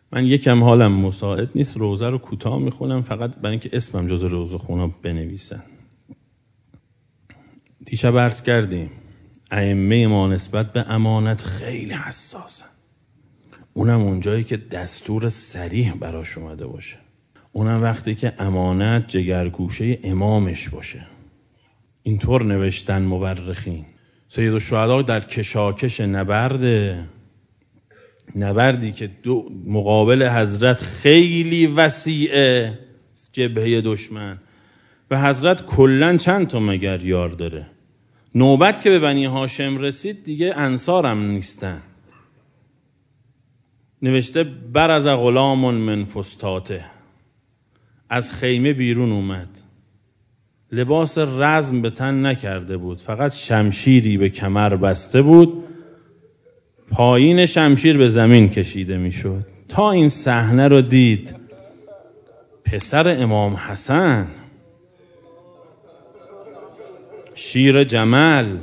من یکم حالم مساعد نیست، روزه رو کوتاه میخونم فقط برای اینکه اسمم جز روزه خونا بنویسن. دیشب عرض کردیم ائمه ما نسبت به امانت خیلی حساسن، اونم اونجایی که دستور صریح براش اومده باشه، اونم وقتی که امانت جگرگوشه امامش باشه. اینطور نوشتن مورخین. سیدالشهدا در کشاکش نبردی که مقابل حضرت خیلی وسیعه جبهه دشمن و حضرت کلن چند تا مگر یار داره، نوبت که به بنی هاشم رسید دیگه انصارم نیستن. نوشته برز غلام من فستاته، از خیمه بیرون اومد، لباس رزم به تن نکرده بود، فقط شمشیری به کمر بسته بود، پایین شمشیر به زمین کشیده میشد. تا این صحنه رو دید پسر امام حسن، شیر جمل،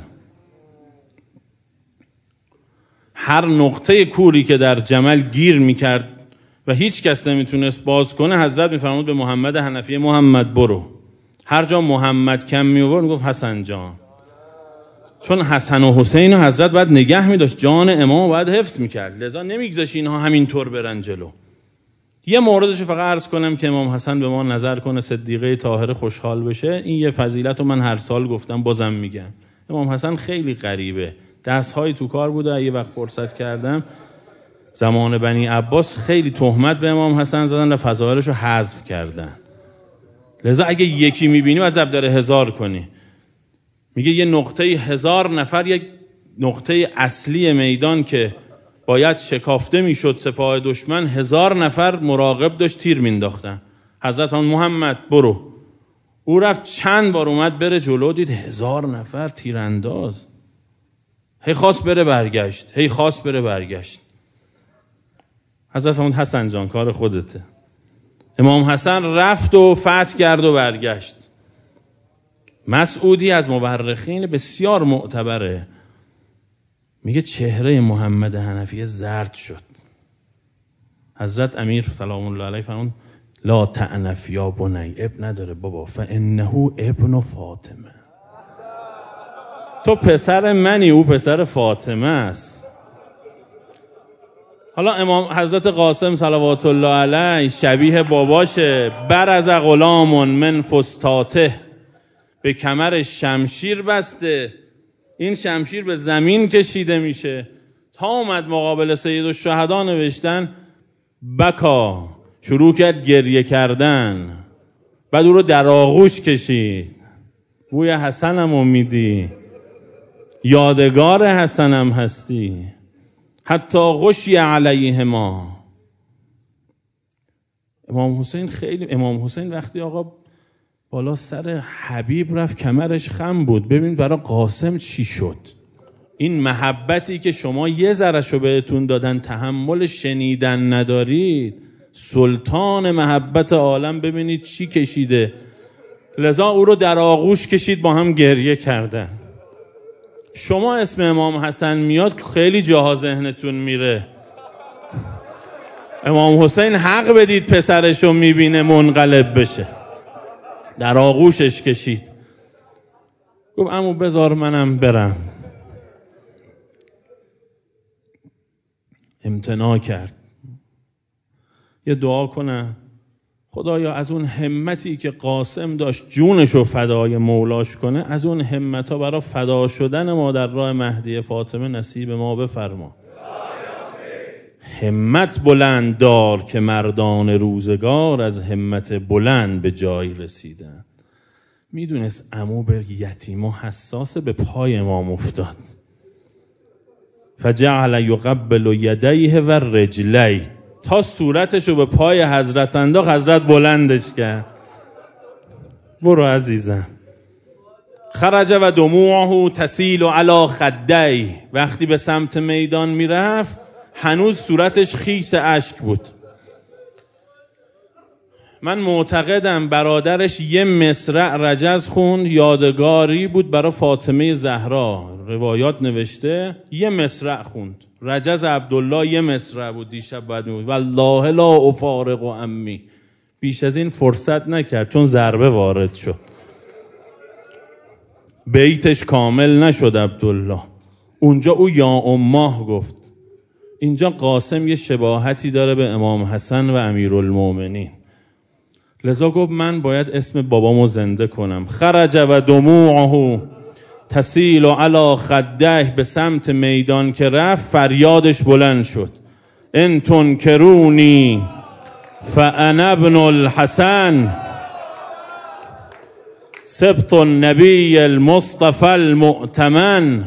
هر نقطه کوری که در جمل گیر میکرد و هیچ کس نمیتونست باز کنه، حضرت میفرمود به محمد حنفیه محمد برو. هر جا محمد کم میورد میگفت حسن جان، چون حسن و حسین و حضرت باید نگه میداشت، جان امام باید حفظ میکرد، لذا نمیگذاشت اینها همینطور برن جلو. یه موردش فقط عرض کنم که امام حسن به ما نظر کنه صدیقه طاهره خوشحال بشه. این یه فضیلت رو من هر سال گفتم بازم میگم. امام حسن خیلی غریبه، دستهای تو کار بوده. یه وقت فرصت کردم زمان بنی عباس خیلی تهمت به امام حسن زدن و فضایلش رو حذف کردن، لذا اگه یکی میبینی باید ضرب در 1000 کنی. میگه یه نقطه 1000 نفر، یک نقطه اصلی میدان که باید شکافته میشد سپاه دشمن، 1000 نفر مراقب داشت تیر مینداختن. حضرت محمد برو. او رفت چند بار اومد بره جلو، دید 1000 نفر تیرانداز، هی خواست بره برگشت. حضرت فرمود حسن جان کار خودته. امام حسن رفت و فتح کرد و برگشت. مسعودی از مورخین بسیار معتبره، میگه چهره محمد حنفیه زرد شد. حضرت امیر سلام الله علیه فرمود لا تعنف یا بنی، اب نداره بابا، فانه ابن فاطمه، تو پسر منی، او پسر فاطمه است. حالا امام حضرت قاسم صلوات الله علیه شبیه باباشه، برز غلام من فستاته، به کمر شمشیر بسته، این شمشیر به زمین کشیده میشه. تا اومد مقابل سیدالشهدا نوشتن بکا، شروع کرد گریه کردن، بعد او رو در آغوش کشید. بوی حسنم امیدی، یادگار حسنم هستی، حتی غشی علیهما. امام حسین وقتی آقا بالا سر حبیب رفت کمرش خم بود. ببین برای قاسم چی شد. این محبتی که شما یه ذره‌شو بهتون دادن تحمل شنیدن ندارید، سلطان محبت عالم ببینید چی کشیده. لذا او رو در آغوش کشید، با هم گریه کردن. شما اسم امام حسن میاد خیلی جاها ذهنتون میره. امام حسین حق بدید پسرشو میبینه منقلب بشه، در آغوشش کشید. گفت عمو بذار منم برم. امتناع کرد. یه دعا کنه خدایا از اون همتی که قاسم داشت جونشو فدای مولاش کنه، از اون همتا برای فدا شدن ما در راه مهدی فاطمه نصیب ما بفرما. همت بلند دار که مردان روزگار از همت بلند به جای رسیدن. میدونست عمو به یتیم و حساس، به پای امام افتاد. فجعل یقبل یدیه و رجلی، تا صورتشو به پای حضرت انداخت، حضرت بلندش کرد. برو عزیزم. خرج و دموعه تسیل علی خدی، وقتی به سمت میدان میرفت هنوز صورتش خیس اشک بود. من معتقدم برادرش یه مصرع رجز خوند، یادگاری بود برای فاطمه زهرا، روایات نوشته یه مصرع خوند. رجز عبدالله یه مصرع بود، دیشب باید میگفت والله لا افارق و امی. بیش از این فرصت نکرد چون ضربه وارد شد، بیتش کامل نشد عبدالله. اونجا او یا اماه گفت. اینجا قاسم یه شباهتی داره به امام حسن و امیرالمومنین، لذا گفت من باید اسم بابامو زنده کنم. خرج و دموعه تسیل علی خده، به سمت میدان که رفت فریادش بلند شد ان تنکرونی فانا ابن الحسن سبط النبی المصطفى المؤتمن.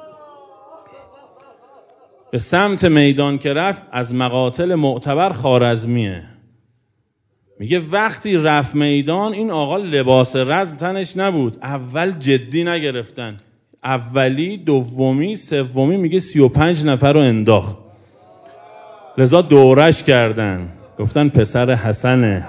به سمت میدان که رفت از مقاتل معتبر خوارزمیه. میگه وقتی رفت میدان این آقا لباس رزم تنش نبود، اول جدی نگرفتن، اولی دومی سومی میگه 35 نفر رو انداخت، لذا دورش کردن، گفتن پسر حسنه.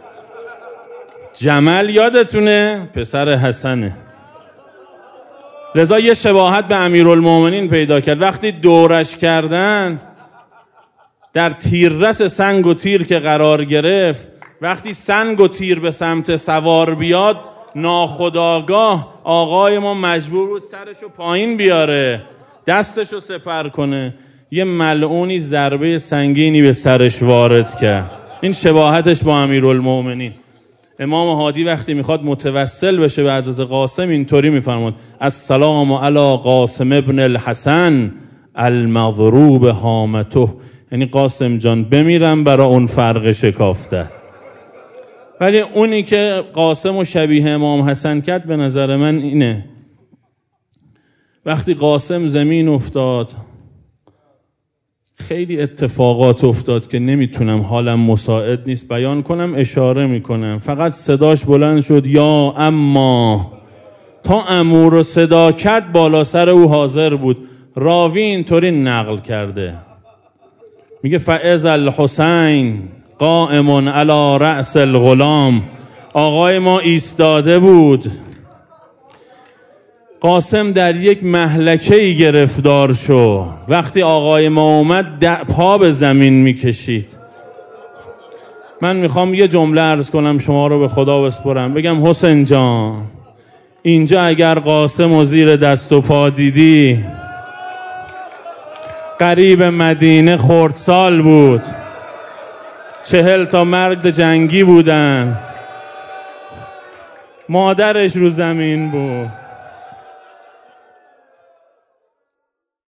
جمل یادتونه پسر حسنه، لذا یه شباهت به امیرالمومنین پیدا کرد. وقتی دورش کردن در تیررس سنگ و تیر که قرار گرفت، وقتی سنگ و تیر به سمت سوار بیاد ناخودآگاه آقای ما مجبور بود سرشو پایین بیاره، دستشو سپر کنه، یه ملعونی ضربه سنگینی به سرش وارد کرد. این شباهتش با امیرالمومنین. امام هادی وقتی میخواد متوسل بشه به حضرت قاسم اینطوری میفرماد السلام علی قاسم ابن الحسن المضروب هامته، یعنی قاسم جان بمیرم برای اون فرق شکافته. ولی اونی که قاسم و شبیه امام حسن کرد به نظر من اینه، وقتی قاسم زمین افتاد خیلی اتفاقات افتاد که نمیتونم، حالم مساعد نیست بیان کنم، اشاره میکنم. فقط صداش بلند شد یا اما، تا امو رو صدا کرد بالا سر او حاضر بود. راوی اینطوری نقل کرده، میگه فاذا الحسین قائم علی رأس الغلام، آقای ما ایستاده بود، قاسم در یک مهلکه‌ای گرفتار شد. وقتی آقای ما اومد پا به زمین میکشید. من میخوام یه جمله عرض کنم، شما رو به خدا بسپرم، بگم حسین جان اینجا اگر قاسم و زیر دست و پا دیدی، قریب مدینه خردسال بود، 40 تا مرد جنگی بودن، مادرش رو زمین بود.